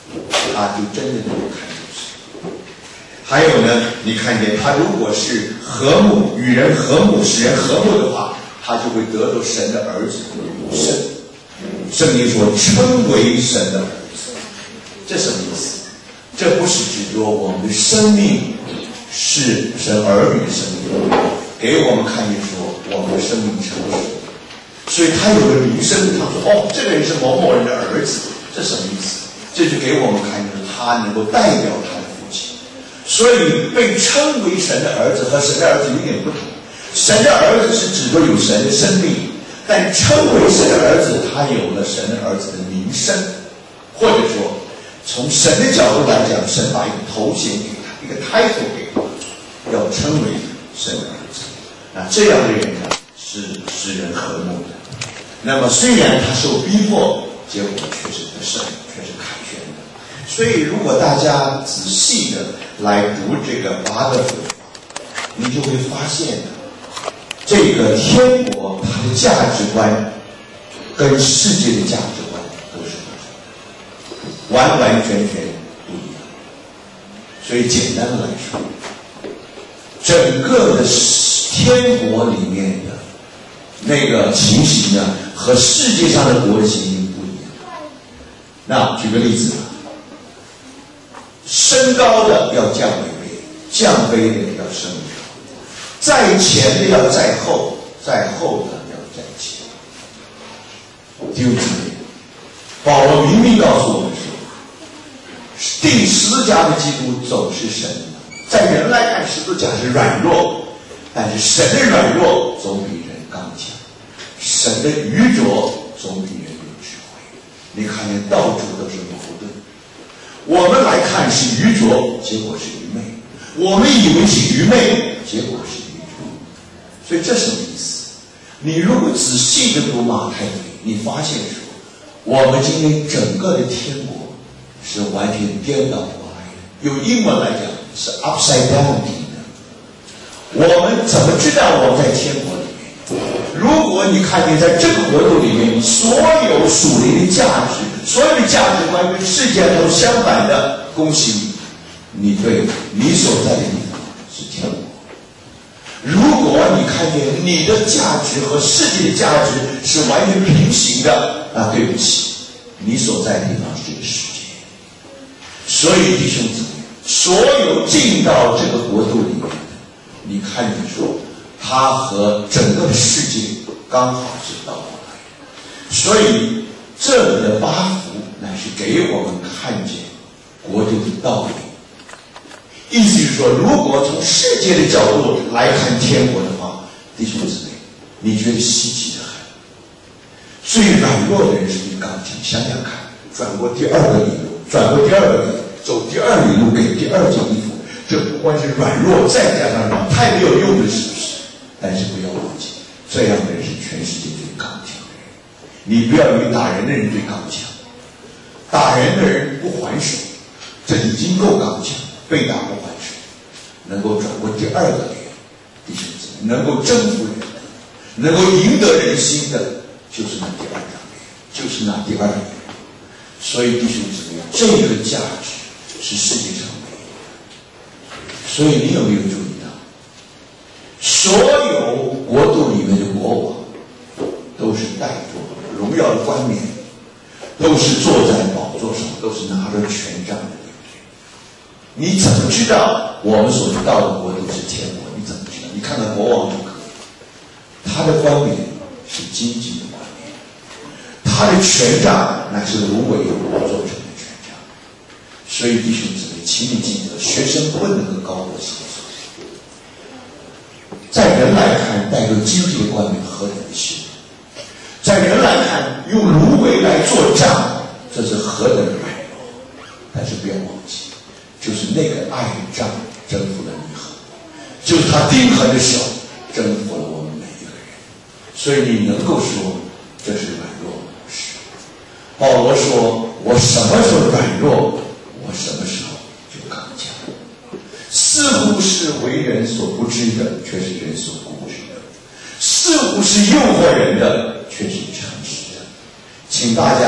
他就真的能够看出神。还有呢，你看见他如果是和睦，与人和睦，使人和睦的话，他就会得到神的儿子的名声。圣经说称为神的儿子，这什么意思？这不是指着我们的生命是神儿女的生命，给我们看见说我们的生命成熟，所以他有了名声，他说哦，这个人是某某人的儿子，这什么意思？这就给我们看见他能够代表他的父亲。所以被称为神的儿子和神的儿子有点不同，神的儿子是指着有神的生命，但称为神的儿子，他有了神的儿子的名声，或者说从神的角度来讲，神把一个头衔给他，一个 title 给他，要称为神的儿子。那这样的人呢，是使人和睦的。那么虽然他受逼迫，结果却是得胜，却是凯旋的。所以如果大家仔细的来读这个八个字，你就会发现这个天国它的价值观跟世界的价值观都是完完全全不一样。所以简单的来说，整个的天国里面的那个情形呢，和世界上的国的情形不一样。那举个例子，升高的要降为卑，降卑的要升高，在前的要在后，在后的要在前。弟兄姊妹，保罗明明告诉我们说，钉十字架的基督总是神的，在人来看十字架是软弱，但是神的软弱总比人刚强，神的愚拙总比人有智慧。你看见到处都是矛盾，我们来看是愚拙，结果是愚昧；我们以为是愚昧，结果是愚拙。所以这什么意思？你如果仔细的读马太福音，你发现说，我们今天整个的天国是完全颠倒过来的，用英文来讲是 upside down 的。我们怎么知道我们在天国里面？如果你看见在这个国度里面，所有属灵的价值，所有的价值观跟世界都相反的，恭喜你，你对你所在的地方是天国。如果你看见你的价值和世界的价值是完全平行的，那对不起，你所在的地方是这个世界。所以弟兄姊妹，所有进到这个国度里面的，你看见说，它和整个世界刚好是倒过来的。所以这里的八福乃是给我们看见国度的道理。意思是说，如果从世界的角度来看天国的话，弟兄姊妹，你觉得稀奇的很。最软弱的人是最刚强。想想看，转过第二个里路，转过第二个里路，走第二里路，给第二件衣服，这不光是软弱，再加上软，太没有用的，是不是？但是不要忘记，这样的人是全世界最刚强的人。你不要以为打人的人最刚强，打人的人不还手，这已经够刚强。被打不还手，能够转过第二个脸，弟兄姊妹，能够征服人的，能够赢得人心的，就是那第二张脸，就是那第二个人。所以弟兄姊妹，这个价值是世界上没有的。所以你有没有注意到，所有国度里面的国王都是带着荣耀的冠冕，都是坐在宝座上，都是拿着权杖的。你怎么知道我们所知道的国度是天国？你怎么知道？你看到国王就可以，他的冠冕是荆棘的冠冕，他的权杖乃是芦苇做成的权杖。所以弟兄姊妹，请你记得，学生不能够高过圣所。在人来看，带有荆棘的冠冕何等的羞辱；在人来看，用芦苇来做杖，这是何等的软弱。但是不要忘记，就是那个爱的杖征服了你和我，就是他钉痕的手征服了我们每一个人。所以你能够说这是软弱，是保罗说，我什么时候软弱，我什么时候就刚强。似乎是为人所不知的，却是人所固执的；似乎是诱惑人的，却是诚实的。请大家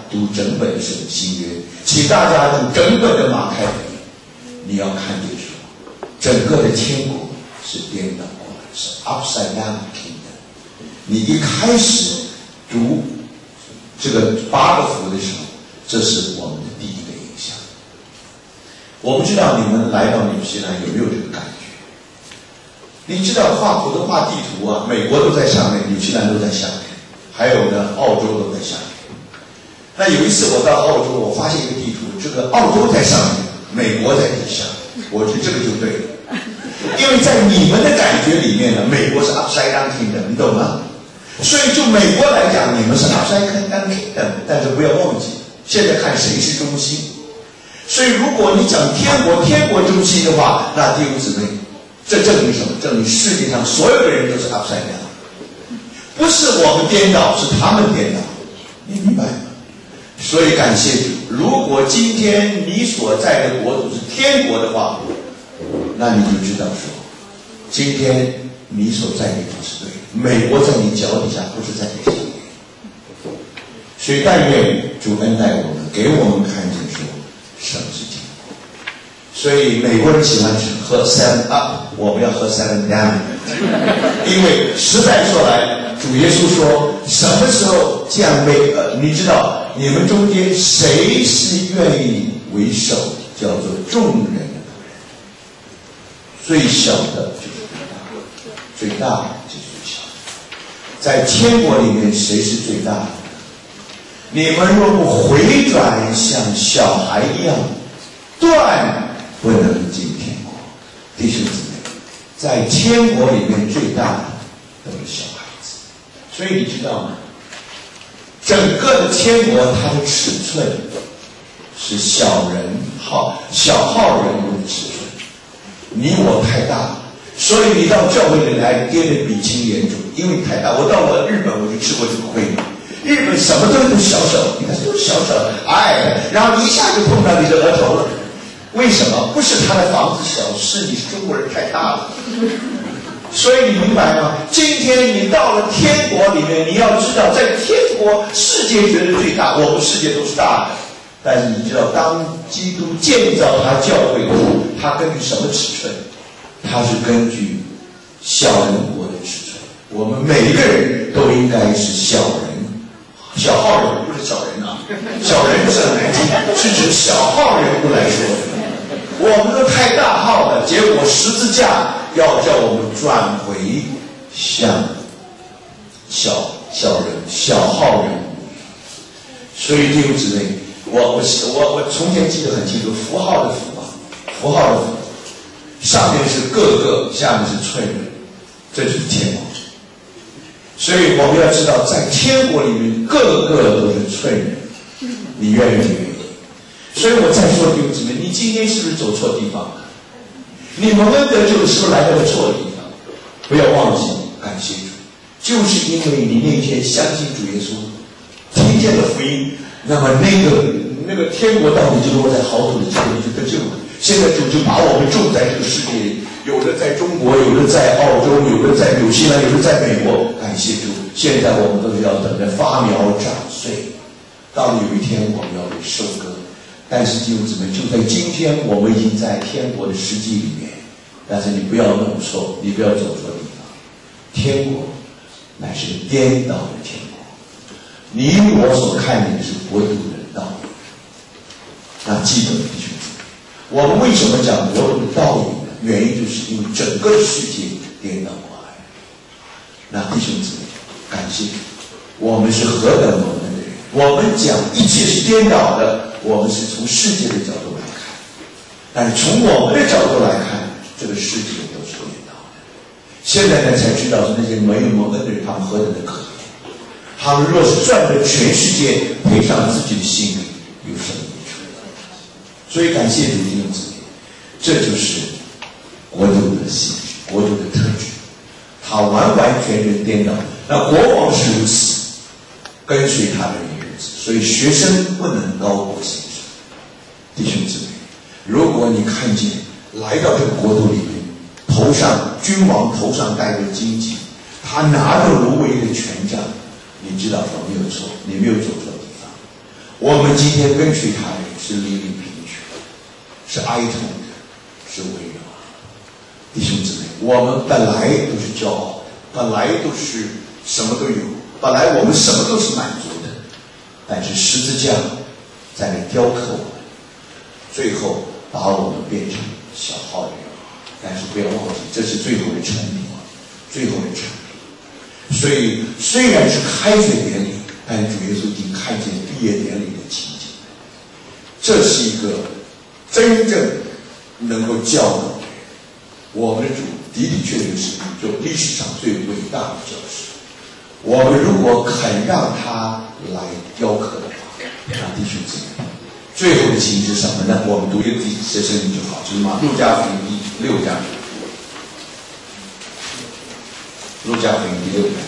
读整本圣新约，请大家读整本的马太福音，你要看见说，整个的天国是颠倒过来，是 upside down kingdom。你一开始读这个8个福的时候，这是我们的第一个印象。我不知道你们来到纽西兰有没有这个感觉？你知道画普通话地图啊，美国都在上面，纽西兰都在下面，还有呢，澳洲都在下面。那有一次我到澳洲，我发现一个地图，这个澳洲在上面，美国在底下，我觉得这个就对了，因为在你们的感觉里面呢，美国是 upside down kingdom， 你懂吗？所以就美国来讲，你们是 upside down kingdom， 但是不要忘记，现在看谁是中心。所以如果你讲天国中心的话，那弟兄姊妹，这证明什么？证明世界上所有的人都是 upside down， 不是我们颠倒，是他们颠倒，你明白吗？所以感谢主，如果今天你所在的国度是天国的话，那你就知道说，今天你所在的地方是对的，美国在你脚底下，不是在你上面。所以但愿主恩待我们，给我们看见说什么是天国。所以美国人喜欢喝 7 up， 我们要喝7 down， 因为实在说来，主耶稣说，什么时候降卑？你知道，你们中间谁是愿意为首，叫做众人的最小的就是最大的，最大的就是最小的。在天国里面，谁是最大的？你们若不回转，像小孩一样，断不能进天国。弟兄姊妹，在天国里面最大的都是小孩子。所以你知道吗？整个的天国它的尺寸是小号人物的尺寸。你我太大了，所以你到教会里来跌得鼻青脸肿，因为太大。我到了日本，我就吃过这个亏。日本什么都是小小，你看都是小小的，然后一下就碰到你的额头了。为什么？不是他的房子小，是你中国人太大了。所以你明白吗？今天你到了天国里面，你要知道，在天国世界觉得最大，我们世界都是大的。但是你知道，当基督建造他教会的时候，他根据什么尺寸？他是根据小人国的尺寸。我们每一个人都应该是小号人物，不是小人啊，小人不是很难听，是指小号人物来说，我们都太大号了，结果十字架要叫我们转回像小号人物。所以弟兄姊妹，我从前记得很清楚，符号的符，上面是各个，下面是寸人，这就是天国。所以我们要知道，在天国里面，个个都是寸人，你愿意不愿意？所以我再说弟兄姊妹，你今天是不是走错地方了？你蒙恩得救是不是来到了错的地方？不要忘记感谢主，就是因为你那天相信主耶稣，听见了福音，那么那个天国到底就落在好土的地里就得救了。现在主就把我们种在这个世界里，有的在中国，有的在澳洲，有的在纽西兰，有的在美国。感谢主，现在我们都是要等着发苗长穗，到了有一天我们要被收割。但是弟兄姊妹，就在今天，我们已经在天国的实际里面。但是你不要弄错，你不要走错地方。天国乃是颠倒的天国，你我所看见的是国度的道理。那记得弟兄姊妹，我们为什么讲国度的道理呢？原因就是因为整个世界颠倒过来。那弟兄姊妹，感谢我们是何等蒙恩的人。我们讲一切是颠倒的，我们是从世界的角度来看，但是从我们的角度来看，这个世界都是颠倒的。现在呢才知道是那些没有蒙恩的人，他们何等的可怜。他们若是赚得全世界，赔上自己的性命，有什么益处？所以感谢主弟兄姊妹，这就是国度的性质，国度的特质。他完完全全颠倒。那国王是如此，跟随他的人也如此。所以学生不能高过先生。弟兄姊妹，如果你看见来到这个国度里面，君王头上戴着荆棘，他拿着芦苇的权杖，你知道有没有错？你没有走错地方。 我们今天跟随他的是灵灵贫穷，是哀痛的，是微弱。弟兄姊妹，我们本来都是骄傲，本来都是什么都有，本来我们什么都是满足的，但是十字架在那雕刻我们，最后把我们变成小号的人。但是不要忘记，这是最后的成品，最后的成品。所以虽然是开学典礼，但主耶稣已经看见毕业典礼的情景。这是一个真正能够教导的人。我们的主的的确确是宇宙历史上最伟大的教师。我们如果肯让他来雕刻的话，那弟兄姊妹，最后的情是什么呢？我们读一个自己的圣经就好，就是路加福音第6章，路加福音第6章。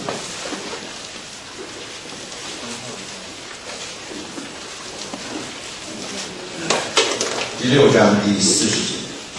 第6章第40节，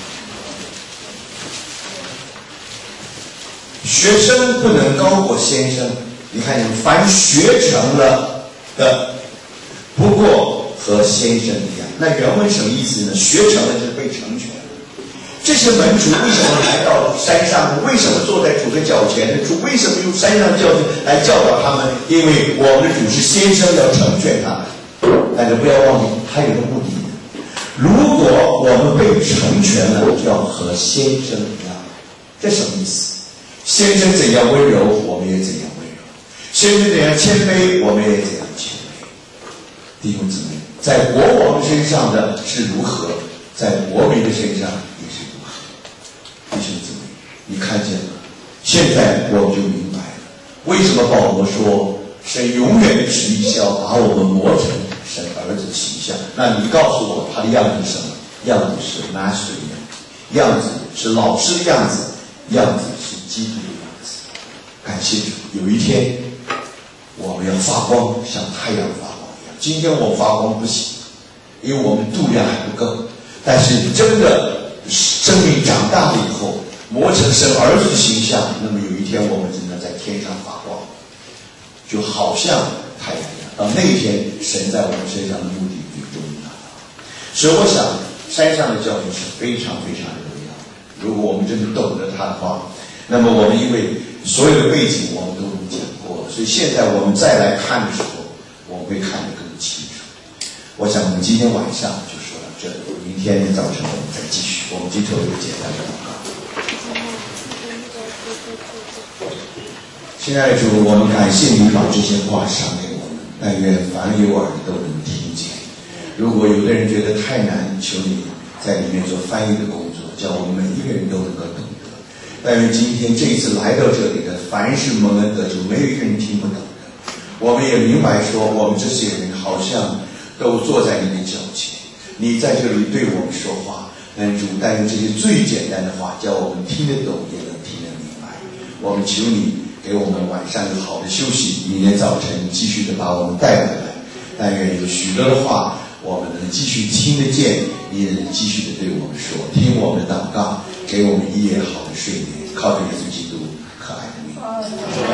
学生不能高过先生。你看，凡学成了的，不过和先生一样。那原文什么意思呢？学成了就是被成全了。这些门徒为什么来到山上？为什么坐在主的脚前呢？主为什么用山上教训来教导他们？因为我们的主是先生，要成全他们。但是不要忘记，他有个目的。如果我们被成全了，就要和先生一样。这什么意思？先生怎样温柔，我们也怎样温柔；先生怎样谦卑，我们也怎样谦卑。弟兄姊妹，在国王身上的是如何，在国民的身上也是如何。弟兄姊妹，你看见了？现在我们就明白了，为什么保罗说神永远的旨意是要把我们磨成神儿子形象。那你告诉我，他的样子是什么？样子是 master 的样子，是老师的样子，样子是基督的样子。感谢主，有一天我们要发光，像太阳发光一样。今天我发光不行，因为我们度量还不够。但是真的生命长大了以后，磨成神儿子的形象，那么有一天我们真的在天上发光，就好像太阳一样。到那天，神在我们身上的目的就终于达到。所以我想，山上的教训是非常非常的重要的。如果我们真的懂得它的话，那么我们因为所有的背景我们都讲过了，所以现在我们再来看的时候，我们会看得更清楚。我想我们今天晚上就说到这里，明天早晨我们再继续。我们低头有简单的祷告。亲爱的主，我们感谢你把这些话赏给我们，但愿凡有耳的都能听见。如果有的人觉得太难，求你在里面做翻译的工作，叫我们每一个人都能够懂得。但愿今天这一次来到这里的，凡是蒙恩得主，没有一个人听不懂的。我们也明白说，我们这些人好像都坐在你的脚前，你在这里对我们说话。主，但愿这些最简单的话，叫我们听得懂，也能听得明白。我们求你给我们晚上有好的休息，明天早晨继续的把我们带回来。但愿有许多的话，我们能继续听得见，你也能继续的对我们说，听我们的祷告，给我们一夜好的睡眠。靠着耶稣基督可爱的名。